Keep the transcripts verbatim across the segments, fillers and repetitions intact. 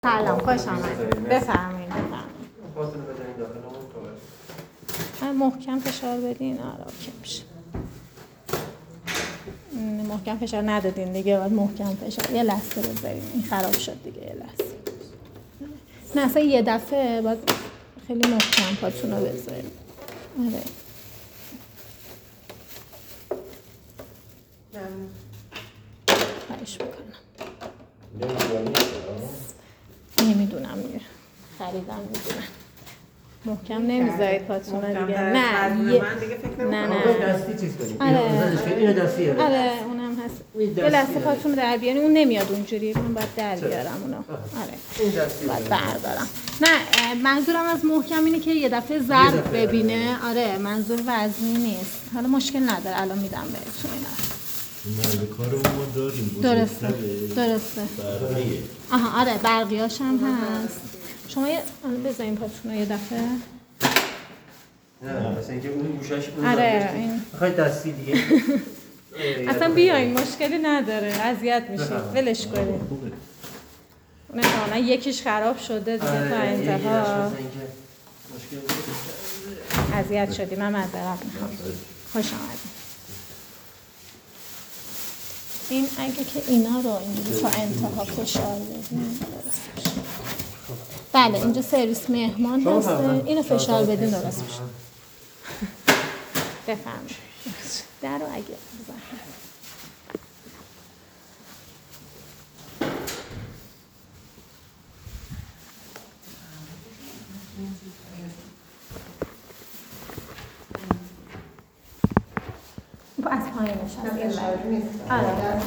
سلام، خوش آمدید. بفرمایید بفرمایید. محکم فشار بدین. آره اوکی میشه. محکم فشار ندادین دیگه، باید محکم فشار. یه لحظه بذارین. این خراب شد دیگه، یه لحظه. نه اصلا یه دفعه باید خیلی محکم پاتون رو بذارین. آره. خواهش میکنم. نمیدونم دیگه. خریدم میدونم. محکم نمیذارید پاتون رو دیگه. نه یه... نه نه دستی چیز کنید. آره اینو دستی آره. آره اونم هست. یه لحظه پاتون رو در بیارین. اون نمیاد اونجوری. من باید در بیارم اونو. آره. این دستی باید بردارم. نه منظورم از محکم اینه که یه دفعه ضرب ببینه. آره منظور وزنی نیست. حالا مشکل نداره، الان میدم بهتون اینا. نه کارمون ما داریم. درسته درسته. برقیه. آها آره برقیاش هم هست. شما یه بزنین پاتون رو یه دفعه. نه مثلا اینکه اون گوشش اون آره این میخوای دستی دیگه. اصلا بیاین مشکلی نداره، اذیت میشید ولش کنید. اون احتمالاً یکیش خراب شده دیگه تا انتها اذیت شدی. من معذرت میخوام. خوش آمدید. این اگه که اینا رو اینجوری تا انتها فشار بدین درست میشه. بله اینجا سرویس مهمان هسته. اینو فشار بدین درست میشه. بفرمایید. در رو اگه زحمت از پایینش هست. آره آره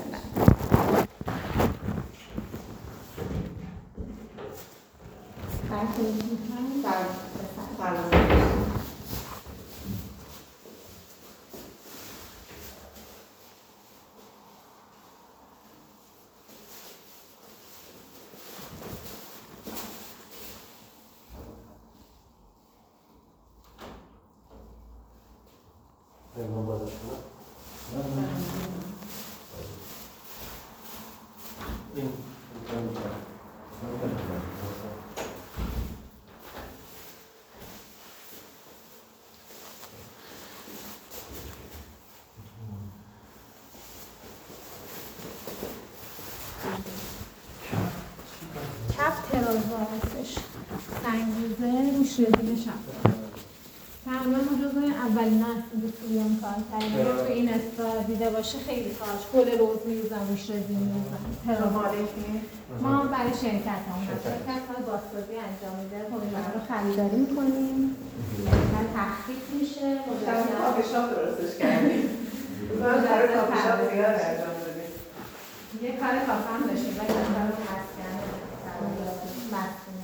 کف ترازو هستش. سنگریزه روش رزین شفاف. تقریبا ما جزو اولین هستیم که توی این کار کردیم. اگه توی این استا دیده باشه خیلی کارش گل روز می‌ریزن روش رزین می‌ریزن. ترازو ما برای شرکت هم هست. شرکت کار بازسازی انجام میده. خب اینا رو خریداری می‌کنیم. بعد تخفیف میشه. شما کافی شاپ درستش کردیم. من برای کافی شاپ زیاد انجام دادیم. یه کار کافه هم داشتیم ولی اون کار رو مسکن مسکن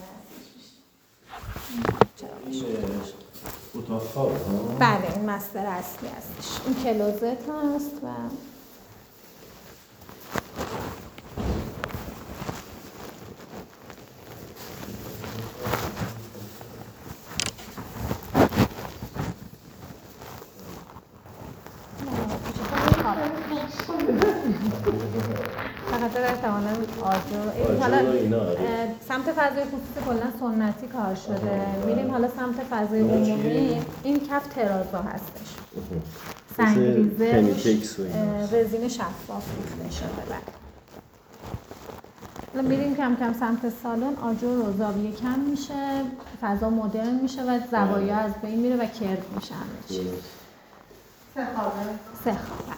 هستش. اتاق خواب ها؟ بله این مستر اصلی هستش. این کلوزت هست و فقط احتمالاً آجر حالا سمت فضای خصوصی کلا سنتی کار شده. میریم حالا سمت فضای عمومی. این کف ترازو هستش. سنگریزه رزین شفاف ریخته شده. بعد حالا میریم کم کم سمت سالن. آجر و زاویه کم میشه، فضا مدرن میشه و زوایا از بین میره و کرد میشه همه چی. سه خوابه سه خوابه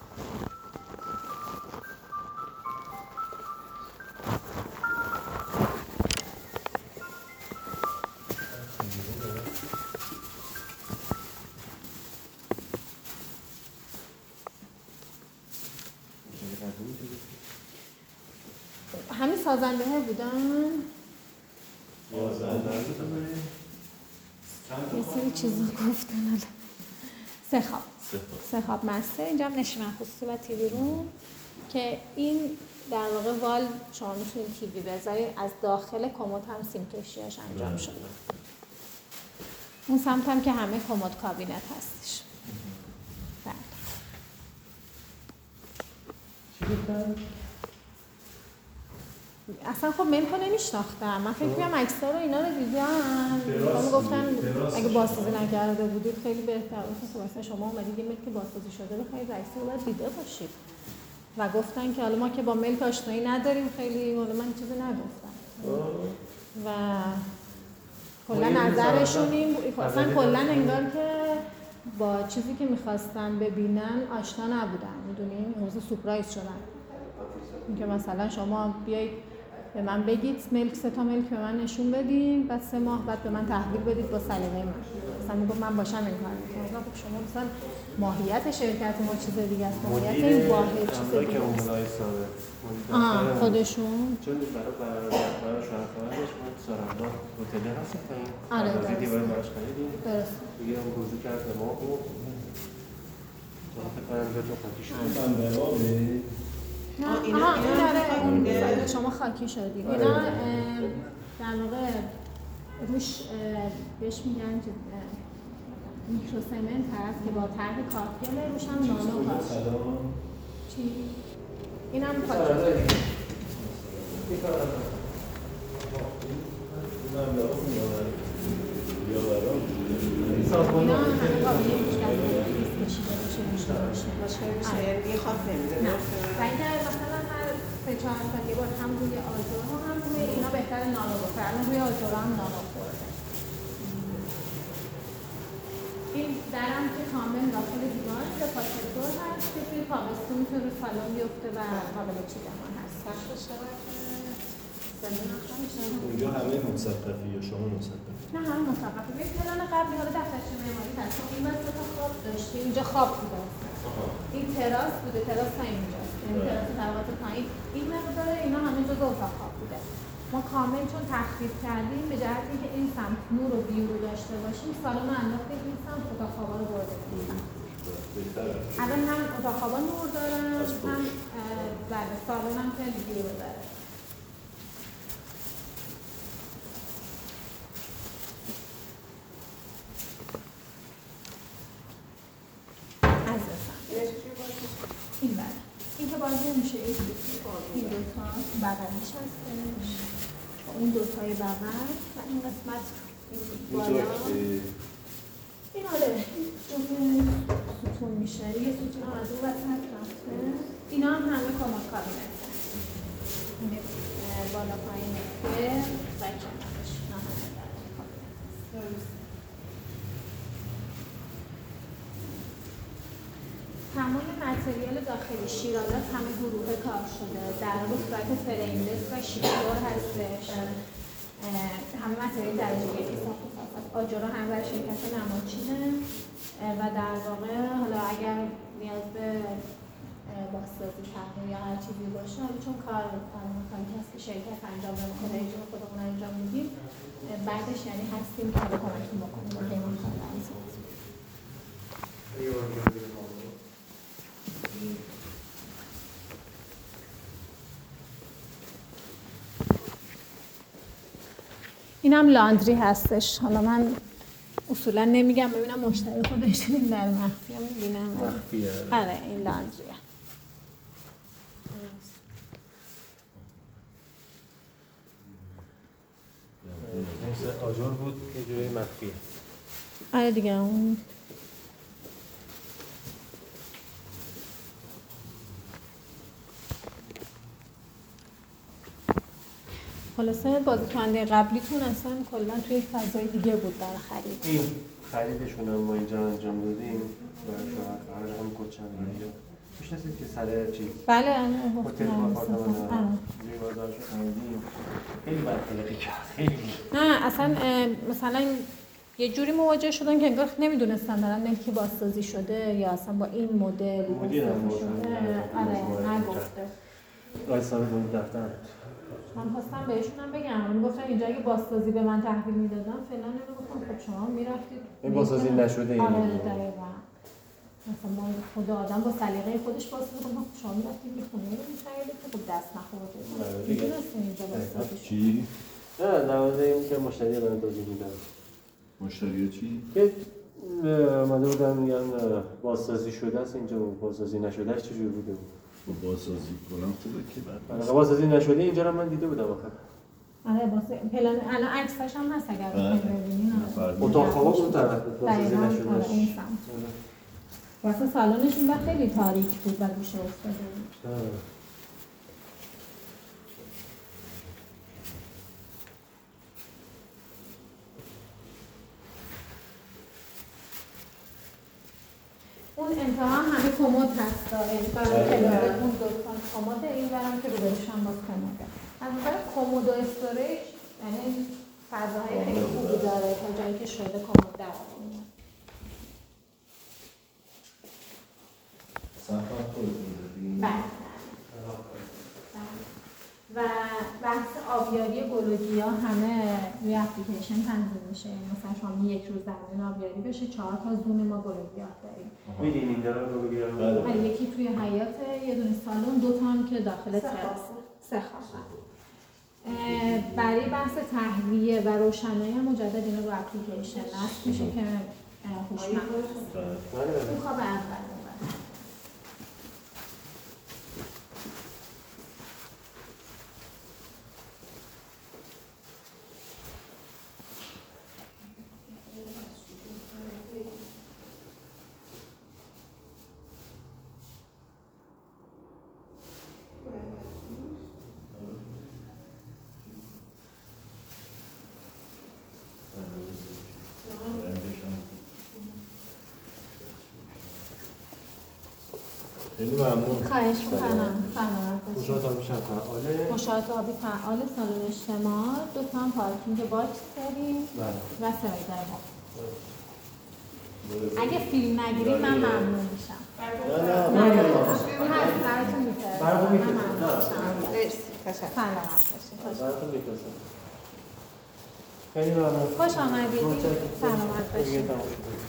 همین سازنده ها بودن؟ یه سری چیزا گفتن. سه خواب سه خواب مستر. اینجا هم نشیمن خصوصی و تیوی روم که این در واقع وال شما میتونید تیوی بذارید. از داخل کمد هم سیم کشیاش انجام شده. اون سمت هم که همه کمد کابینت هستش. بله اصلا خب ملکو نمیشناختم. من فکر می‌کردم عکس‌ها رو اینا رو دیدم. شما گفتن اگه بازسازی نکرده بودید خیلی بهتر بود. خب مثلا شما اومدید یه ملک بازسازی شده بخرید، عکس رو باید دیده باشید. و گفتن که حالا ما که با ملک آشنایی نداریم خیلی، حالا من چیزی نگفتم. و کلا نظرشون این بود، اصلا کلا انگار که با چیزی که می‌خواستن ببینن آشنا نبودن. می‌دونین؟ روز سورپرایز شدن. اینکه مثلا شما بیایید به من بگید ملک سه تا ملک به من نشون بدین، بعد سه ماه بعد به من تحویل بدید با سلیقه من. مثلا میگم من باشم این کار می‌کنم. خب شما مثلا ماهیت شرکت ما چیز دیگه است. ماهیت این واحد چیز دیگه است. آها خودشون چون برای برای برای شهروندش ما سارندا هتل هست پایین. آره درست. دیوار براش خریدیم. درست. دیگه اون روزی کرد ما و تو فکر کنم که تو خاکی شد. نه آه، اینا- آها اینا این خاکی داره بوده. شما خاکی شدید. اینا آره. اه، در واقع روش اه، بهش میگن که اه، میکروسمنت هست که با طرح کارگله روش هم نانو کار شده. چی؟ این هم خاکی شده. اینا همه قابلیه مشکل ریسک کشیده باشه داشته باشه. مشکل بیشتر یعنی دیگه خواب نمیده. نه. و اینکه مثلا هر سه چهار تا یه بار هم روی آجرها هم روی اینا بهتر نانو بخوره. الان روی آجرها هم نانو خورده. این درم که کامل داخل دیوار به پاترتور هست که توی تابستون میتونه رو سالن بیفته و قابل چیدمان هست. سختش داره که زمین نخواهی میشه. اونجا همه مسقفی یا شما مسقفی؟ نه همه مسقفی. به پلان قبلی حالا دفترچه معماری هست. این واسه تا خواب داشتیم. اینجا خواب بوده. این تراس بوده. تراس تا اینجاست. یعنی تراس طبقات پایین. این مقدار اینا همه جزء اتاق خواب بوده. ما کامل چون تخفیف کردیم به جهت اینکه این سمت نور و بیرو داشته باشیم، سالن رو انداختیم این سمت اتاق خوابا رو برده بودیم. الان هم اتاق خوابا نور دارن، هم بله سالن هم خیلی بیرو داره. از این بله. این که بازی میشه این دوتا این دوتا بغلیش هستش اون دوتای بغل و این قسمت بالا این آره جزء ستون میشه یه ستون هم از اون وسط رفته اینا هم همه کمک کابینت هست بالا پایین نفته و کنارش اینا همه در کابینت هست تمام متریال داخلی شیرازات همه گروه کار شده در به صورت فریملس و شیشدار هستش همه متریال درجه یکی ساخت ساخت آجرها هم برای شرکت نماچینه و در واقع حالا اگر نیاز به بازسازی تغییر یا هر چیزی باشه حالا چون کار کاری هست که شرکت انجام نمیکنه اجرا خودمون انجام میدیم بعدش یعنی هستیم که حالا کمکی بکنیم با پیمان کار انجام این هم لاندری هستش حالا من اصولا نمیگم ببینم مشتری خودش این در مخفی هم میبینم آره این لاندریه مثل آجر بود یه جوری مخفیه آره دیگه اون خلاصه بازیکننده قبلیتون اصلا کلا توی فضای دیگه بود در خرید این خریدشون هم ما اینجا انجام دادیم برای شوهر فرار هم کوچندی میشناسید که سر چی؟ بله هتل با آپارتمان روی بازارشو خریدیم خیلی بدخلقی کرد خیلی نه اصلا مثلا یه جوری مواجه شدن که انگار نمیدونستن دارن ملکی بازسازی شده یا اصلا با این مدل بازسازی شده آره نگفته آی صاحب اون دفتر من خواستم بهشون هم بگم من گفتم اینجا اگه بازسازی به من تحویل میدادن فعلا نمیگفتم خب شما میرفتید این بازسازی نشده این آره دقیقاً مثلا ما خود آدم با سلیقه خودش بازسازی کنه خب شما میرفتید یه خونه رو می‌خریدید که خب دست نخورده میدونستین اینجا بازسازی شده چی؟ نه نوازه این که مشتری دارن توضیح میدن مشتری چی؟ که آمده بودن میگن بازسازی شده است اینجا بازسازی نشده است چجور بوده بود با بازسازی کنم خوبه که بعد آره بازسازی نشده اینجا رو من دیده بودم آخه. آره واسه پلن الان عکساش هم هست اگر بخواید ببینین. اتاق خواب اون طرف بازسازی دقیقاً آره نشده. اون سمت. واسه سالنش این وقت خیلی تاریک بود و گوشه افتاده بود. اون انتها هم همه کمد هست یعنی برای کلاس اون دو تا کمد این برام که روبروش هم باز کمده. از نظر کمد و استوریج یعنی فضاهای خیلی خوبی داره تا جایی که شده کمد در آورده. سقف خودتون زدین؟ بله. و بحث آبیاری گلوگیا همه روی اپلیکیشن تنظیم میشه. مثلا شما یک روز زمین آبیاری بشه چهار تا زون ما گلوگیا داریم. می‌دین این داره گلوگیا رو؟ بله. یکی توی حیاط، یه دونه سالن، دو تا هم که داخل تراس. سه خوابه. برای بحث تهویه و روشنایی مجدد اینا رو اپلیکیشن نصب میشه که هوشمند باشه. اون خواب اول. خیلی ممنون. خواهش می‌کنم. سلامت باشید. مشاهده آبی فعاله. مشاهده آبی فعال، سالن اجتماع، دو تا هم پارکینگ باکس داریم و سرایدار ما. اگه فیلم نگیرید من ممنون میشم. نه نه نه اون هست براتون میفرستم. براتون می‌فرستم. مرسی. تشکر. سلامت باشید. براتون می‌فرستم. خیلی ممنون. خوش آمدید. سلامت باشید. تمام شد.